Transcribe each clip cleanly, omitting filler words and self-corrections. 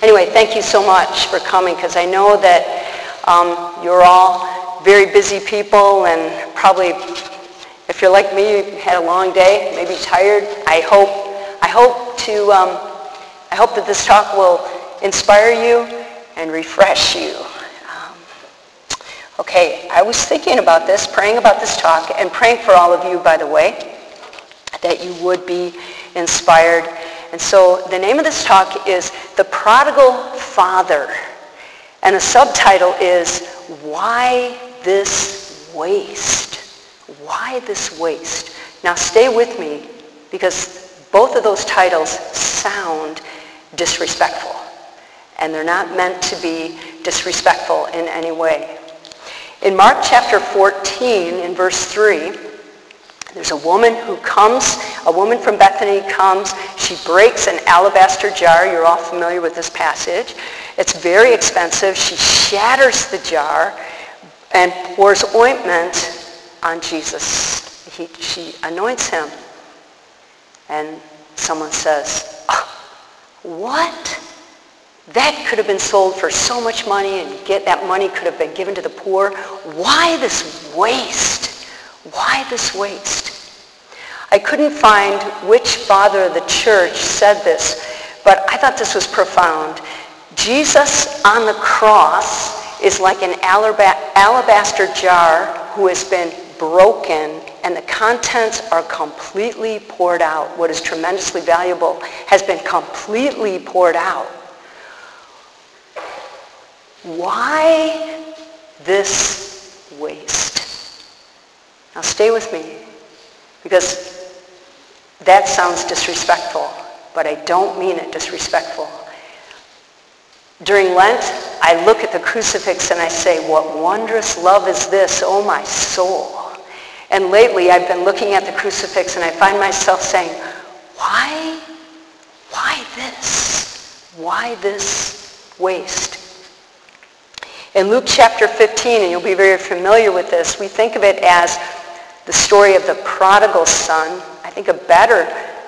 Anyway, thank you so much for coming, because I know that you're all very busy people, and probably, if you're like me, you had a long day, maybe tired. I hope that this talk will inspire you and refresh you. Okay, I was thinking about this, praying about this talk, and praying for all of you, by the way, that you would be inspired. And so the name of this talk is The Prodigal Father. And the subtitle is, Why This Waste? Why this waste? Now stay with me, because both of those titles sound disrespectful. And they're not meant to be disrespectful in any way. In Mark chapter 14, in verse 3, there's a woman from Bethany comes. She breaks an alabaster jar. You're all familiar with this passage. It's very expensive. She shatters the jar and pours ointment on Jesus. She anoints him. And someone says, what? That could have been sold for so much money, and that money could have been given to the poor. Why this waste? Why this waste? I couldn't find which father of the church said this, but I thought this was profound. Jesus on the cross is like an alabaster jar who has been broken, and the contents are completely poured out. What is tremendously valuable has been completely poured out. Why this waste? Now stay with me, because that sounds disrespectful, but I don't mean it disrespectful. During Lent, I look at the crucifix and I say, what wondrous love is this, oh my soul? And lately I've been looking at the crucifix and I find myself saying, why this? Why this waste? In Luke chapter 15, and you'll be very familiar with this, we think of it as the story of the prodigal son. I think a better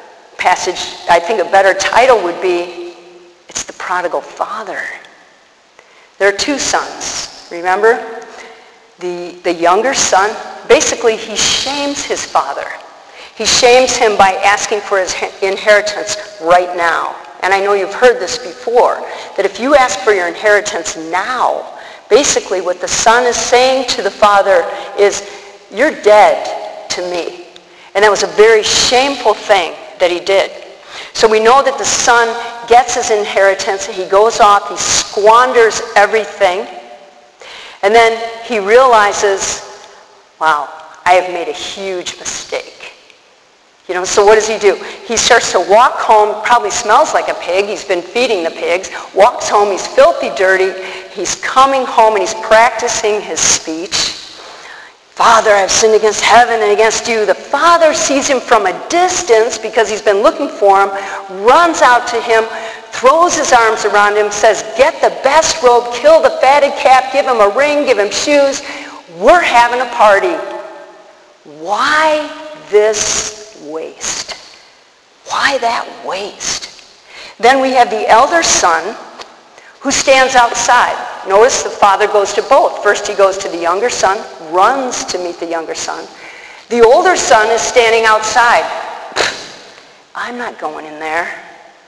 title would be, it's the prodigal father. There are two sons, remember? The younger son, basically he shames his father. He shames him by asking for his inheritance right now. And I know you've heard this before, that if you ask for your inheritance now, basically what the son is saying to the father is, you're dead to me. And that was a very shameful thing that he did. So we know that the son gets his inheritance, he goes off, he squanders everything, and then he realizes, wow, I have made a huge mistake. So what does he do? He starts to walk home, probably smells like a pig, he's been feeding the pigs, walks home, he's filthy dirty, he's coming home and he's practicing his speech. Father, I've sinned against heaven and against you. The father sees him from a distance because he's been looking for him, runs out to him, throws his arms around him, says, get the best robe, kill the fatted calf, give him a ring, give him shoes. We're having a party. Why this waste? Why that waste? Then we have the elder son who stands outside. Notice the father goes to both. First he goes to the younger son, runs to meet the younger son. The older son is standing outside. I'm not going in there.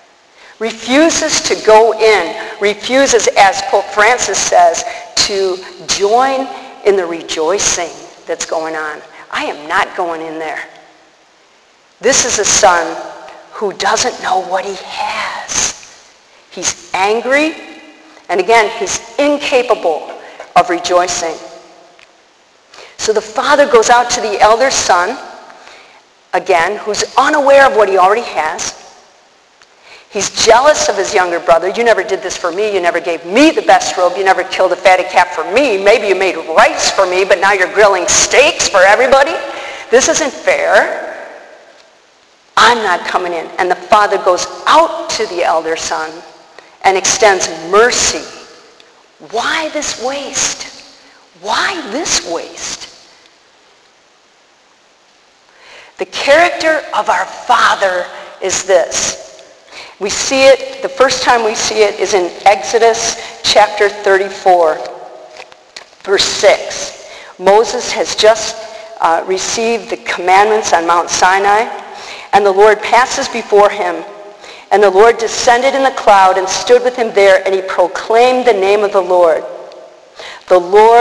Refuses to go in. Refuses, as Pope Francis says, to join in the rejoicing that's going on. I am not going in there. This is a son who doesn't know what he has. He's angry, and again, he's incapable of rejoicing. So the father goes out to the elder son, again, who's unaware of what he already has. He's jealous of his younger brother. You never did this for me. You never gave me the best robe. You never killed a fatted calf for me. Maybe you made rice for me, but now you're grilling steaks for everybody. This isn't fair. I'm not coming in. And the father goes out to the elder son and extends mercy. Why this waste? Why this waste? The character of our Father is this. We see it, the first time we see it is in Exodus chapter 34, verse 6. Moses has just received the commandments on Mount Sinai, and the Lord passes before him. And the Lord descended in the cloud and stood with him there, and he proclaimed the name of the Lord, a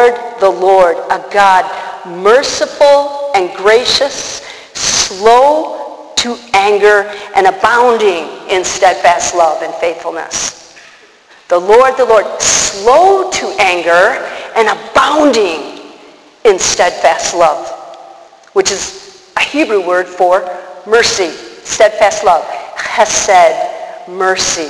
God merciful and gracious, slow to anger, and abounding in steadfast love and faithfulness. The Lord, slow to anger and abounding in steadfast love, which is a Hebrew word for mercy, steadfast love, chesed, mercy.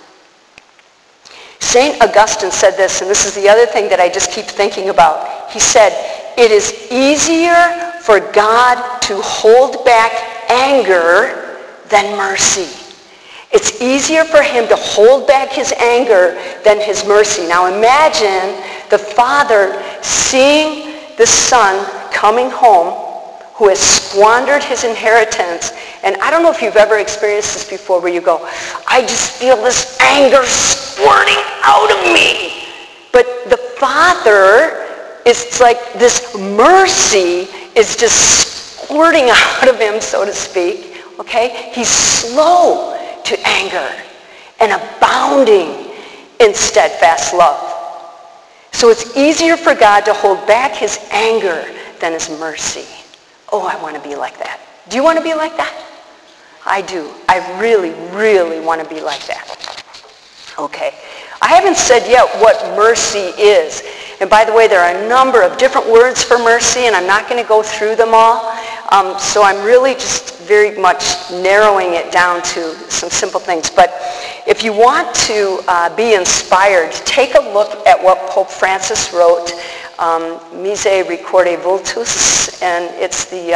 St. Augustine said this, and this is the other thing that I just keep thinking about. He said, it is easier for God to hold back anger than mercy. It's easier for him to hold back his anger than his mercy. Now imagine the father seeing the son coming home who has squandered his inheritance. And I don't know if you've ever experienced this before where you go, I just feel this anger squirting out of me. But the father, it's like this mercy is just squirting out of him, so to speak. Okay? He's slow to anger and abounding in steadfast love. So it's easier for God to hold back his anger than his mercy. Oh, I want to be like that. Do you want to be like that? I do. I really, really want to be like that. Okay. I haven't said yet what mercy is. And by the way, there are a number of different words for mercy, and I'm not going to go through them all. So I'm really just very much narrowing it down to some simple things. But if you want to be inspired, take a look at what Pope Francis wrote, Misericordiae Vultus, and it's the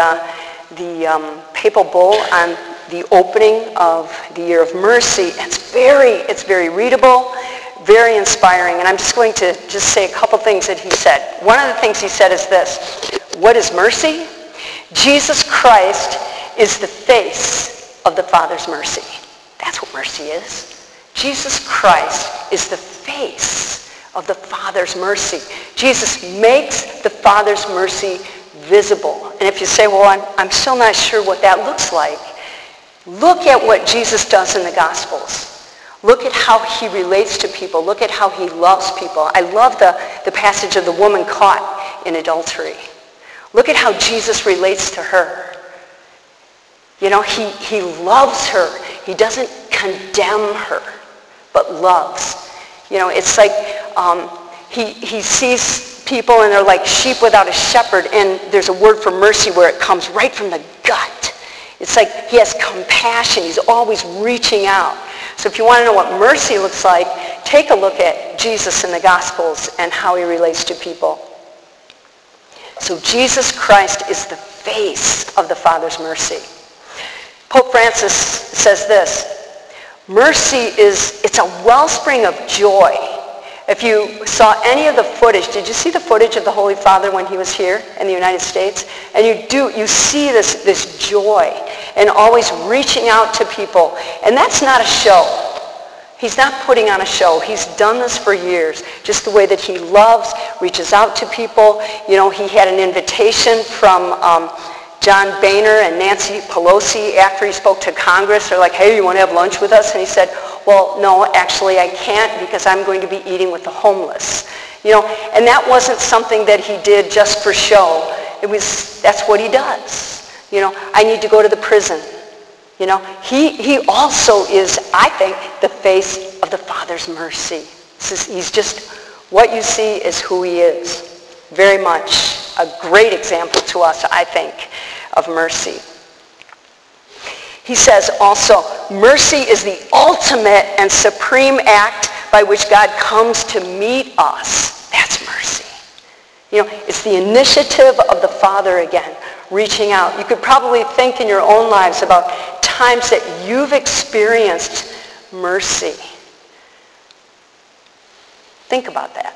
papal bull on the opening of the Year of Mercy. It's very readable, very inspiring, and I'm just going to just say a couple things that he said. One of the things he said is this: what is mercy? Jesus Christ is the face of the Father's mercy. That's what mercy is. Jesus Christ is the face of the Father's mercy. Jesus makes the Father's mercy visible. And if you say, well, I'm still not sure what that looks like, look at what Jesus does in the Gospels. Look at how he relates to people. Look at how he loves people. I love the passage of the woman caught in adultery. Look at how Jesus relates to her. You know, he loves her. He doesn't condemn her, but loves. You know, it's like he sees people and they're like sheep without a shepherd, and there's a word for mercy where it comes right from the gut. It's like he has compassion. He's always reaching out. So if you want to know what mercy looks like, take a look at Jesus in the Gospels and how he relates to people. So Jesus Christ is the face of the Father's mercy. Pope Francis says this: mercy it's a wellspring of joy. If you saw any of the footage, did you see the footage of the Holy Father when he was here in the United States? And you see this joy and always reaching out to people. And that's not a show. He's not putting on a show. He's done this for years. Just the way that he loves, reaches out to people. You know, he had an invitation from John Boehner and Nancy Pelosi after he spoke to Congress. They're like, hey, you want to have lunch with us? And he said, well, no, actually I can't because I'm going to be eating with the homeless. You know, and that wasn't something that he did just for show. That's what he does. You know, I need to go to the prison. You know, he also is, I think, the face of the Father's mercy. He's just, what you see is who he is. Very much a great example to us, I think, of mercy. He says also, mercy is the ultimate and supreme act by which God comes to meet us. That's mercy. You know, it's the initiative of the Father again, reaching out. You could probably think in your own lives about times that you've experienced mercy. Think about that.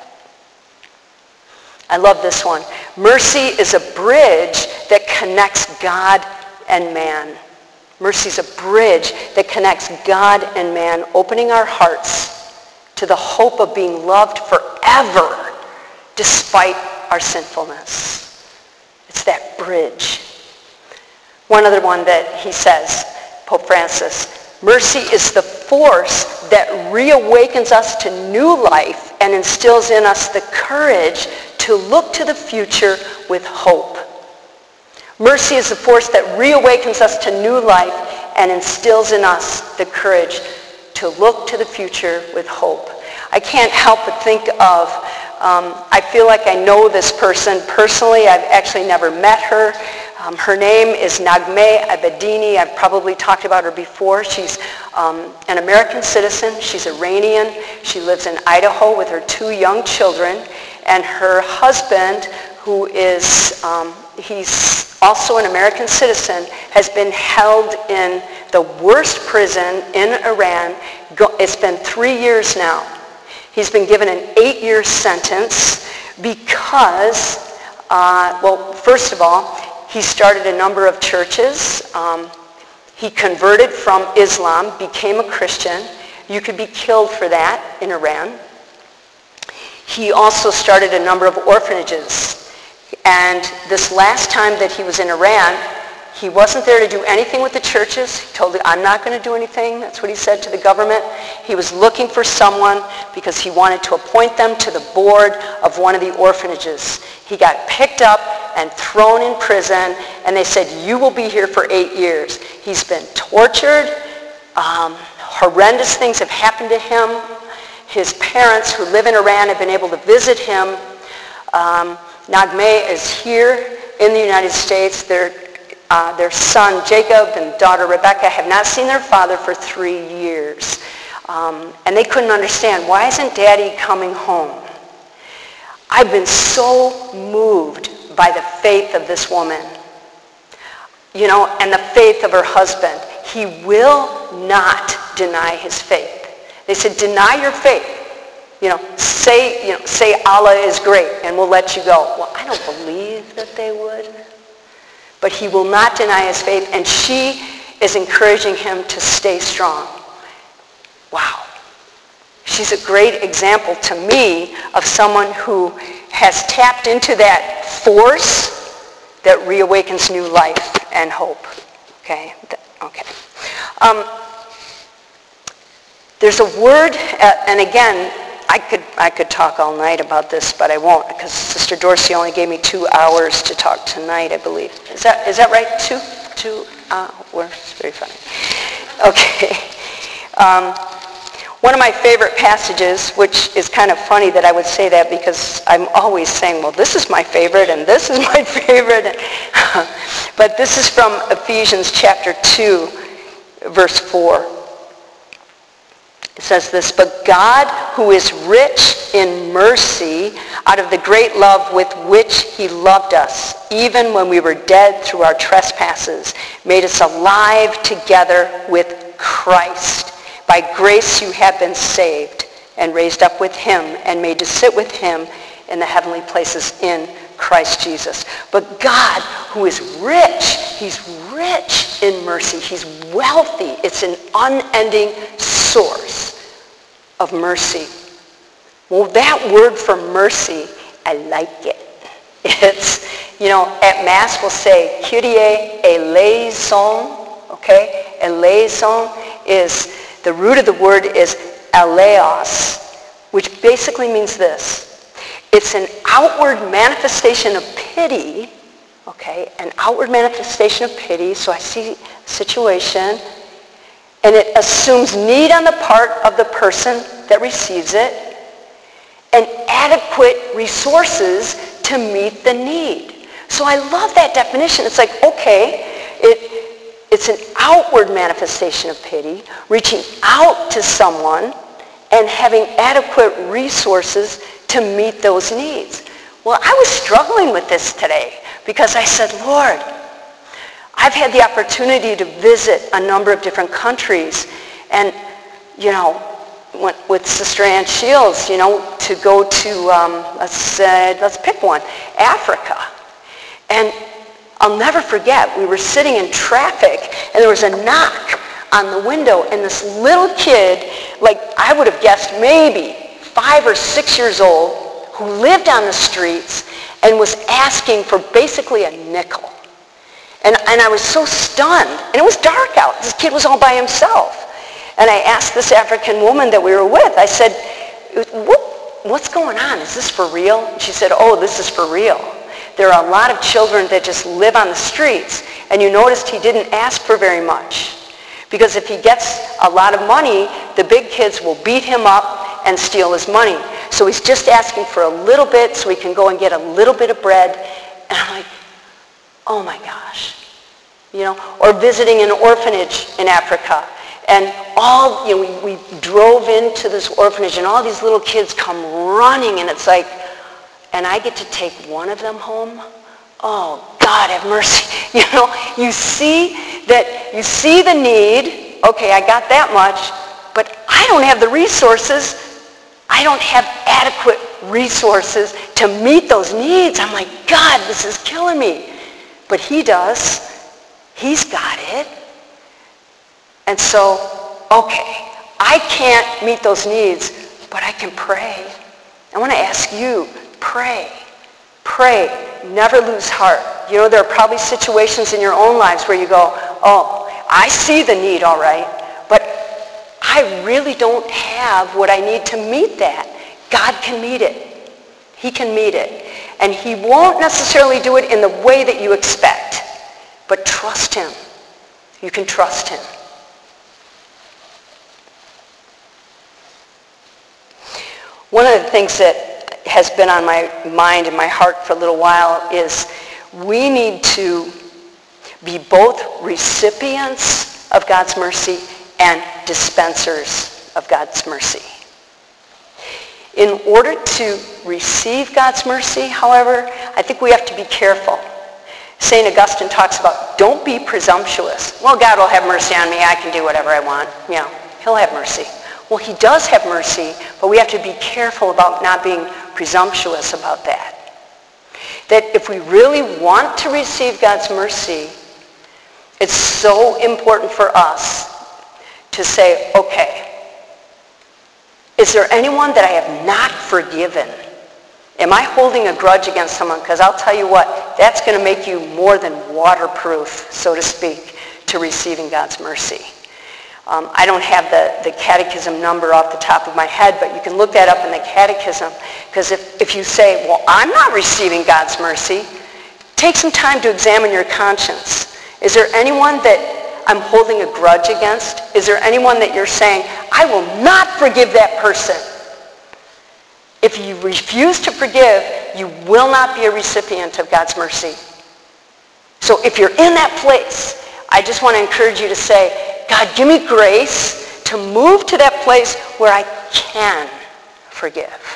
I love this one. Mercy is a bridge that connects God and man. Mercy's a bridge that connects God and man, opening our hearts to the hope of being loved forever despite our sinfulness. It's that bridge. One other one that he says, Pope Francis, mercy is the force that reawakens us to new life and instills in us the courage to look to the future with hope. Mercy is the force that reawakens us to new life and instills in us the courage to look to the future with hope. I can't help but think of, I feel like I know this person personally. I've actually never met her. Her name is Naghmeh Abedini. I've probably talked about her before. She's an American citizen. She's Iranian. She lives in Idaho with her 2 young children. And her husband, who is, he's also an American citizen, has been held in the worst prison in Iran. It's been 3 years now. He's been given an 8-year sentence because, well, first of all, he started a number of churches. He converted from Islam, became a Christian. You could be killed for that in Iran. He also started a number of orphanages. And this last time that he was in Iran, he wasn't there to do anything with the churches. He told them, I'm not going to do anything. That's what he said to the government. He was looking for someone because he wanted to appoint them to the board of one of the orphanages. He got picked up and thrown in prison, and they said, you will be here for 8 years. He's been tortured. Horrendous things have happened to him. His parents, who live in Iran, have been able to visit him. Naghmeh is here in the United States. Their son Jacob and daughter Rebecca have not seen their father for 3 years. And they couldn't understand, why isn't Daddy coming home? I've been so moved by the faith of this woman, you know, and the faith of her husband. He will not deny his faith. They said, deny your faith. Say Allah is great and we'll let you go. Well, I don't believe that they would. But he will not deny his faith, and she is encouraging him to stay strong. Wow. She's a great example to me of someone who has tapped into that force that reawakens new life and hope. Okay? There's a word, and again, I could talk all night about this, but I won't, because Sister Dorsey only gave me 2 hours to talk tonight, I believe. Is that right? 2 hours? Very funny. Okay. One of my favorite passages, which is kind of funny that I would say that because I'm always saying, well, this is my favorite and this is my favorite. But this is from Ephesians chapter 2, verse 4. It says this, but God, who is rich in mercy, out of the great love with which he loved us, even when we were dead through our trespasses, made us alive together with Christ. By grace you have been saved and raised up with him and made to sit with him in the heavenly places in Christ Jesus. But God, who is rich, he's rich in mercy. He's wealthy. It's an unending source of mercy. Well, that word for mercy, I like it. It's, at Mass we'll say, Kyrie eleison, okay? Eleison is, the root of the word is eleos, which basically means this. It's an outward manifestation of pity, okay? An outward manifestation of pity. So I see a situation, and it assumes need on the part of the person that receives it, and adequate resources to meet the need. So I love that definition. It's like, okay, it's an outward manifestation of pity, reaching out to someone and having adequate resources to meet those needs. Well, I was struggling with this today because I said, Lord, I've had the opportunity to visit a number of different countries, and, with Sister Ann Shields, to go to, let's pick one, Africa. And I'll never forget, we were sitting in traffic and there was a knock on the window and this little kid, like I would have guessed maybe 5 or 6 years old, who lived on the streets and was asking for basically a nickel. And I was so stunned. And it was dark out. This kid was all by himself. And I asked this African woman that we were with, I said, what's going on? Is this for real? And she said, oh, this is for real. There are a lot of children that just live on the streets. And you noticed he didn't ask for very much. Because if he gets a lot of money, the big kids will beat him up and steal his money. So he's just asking for a little bit so he can go and get a little bit of bread. And I'm like, oh my gosh. Or visiting an orphanage in Africa. And we drove into this orphanage and all these little kids come running and it's like, and I get to take one of them home? Oh, God have mercy. You see the need. Okay, I got that much, but I don't have the resources. I don't have adequate resources to meet those needs. I'm like, God, this is killing me. But he does. He's got it. And so, okay, I can't meet those needs, but I can pray. I want to ask you, pray. Pray. Never lose heart. There are probably situations in your own lives where you go, oh, I see the need, all right, but I really don't have what I need to meet that. God can meet it. He can meet it. And he won't necessarily do it in the way that you expect, but trust him. You can trust him. One of the things that has been on my mind and my heart for a little while is we need to be both recipients of God's mercy and dispensers of God's mercy. In order to receive God's mercy, however, I think we have to be careful. St. Augustine talks about, don't be presumptuous. Well, God will have mercy on me. I can do whatever I want. He'll have mercy. Well, he does have mercy, but we have to be careful about not being presumptuous about that. That if we really want to receive God's mercy, it's so important for us to say, okay, is there anyone that I have not forgiven? Am I holding a grudge against someone? Because I'll tell you what, that's going to make you more than waterproof, so to speak, to receiving God's mercy. I don't have the catechism number off the top of my head, but you can look that up in the catechism. Because if you say, well, I'm not receiving God's mercy, take some time to examine your conscience. Is there anyone that I'm holding a grudge against? Is there anyone that you're saying, I will not forgive that person? If you refuse to forgive, you will not be a recipient of God's mercy. So if you're in that place, I just want to encourage you to say, God, give me grace to move to that place where I can forgive.